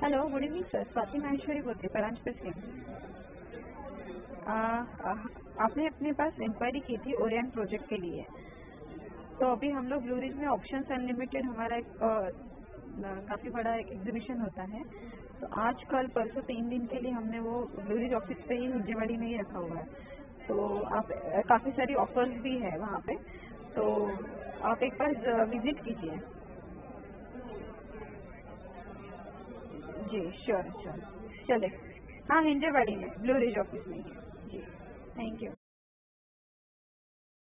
Hello, good evening sir. Swati Maheshwari बोलती परांज पे से। आपने अपने पास इंक्वायरी की थी ओरियन प्रोजेक्ट के लिए। तो अभी हम लोग ब्लू रिज में ऑप्शंस अनलिमिटेड हमारा एक काफ़ी बड़ा एक एग्जीबिशन होता है। तो आज कल परसों 3 दिन के लिए हमने वो ब्लू रिज ऑफिस पे ही हिंजेवाड़ी में ही रखा हुआ है। तो आप काफ़ी सारी ऑफर्स भी है वहाँ पे, तो आप एक बार विजिट कीजिए। जी श्योर श्योर, चले। हाँ, हिंजेवाड़ी में ब्लू रिज ऑफिस में। जी, थैंक यू।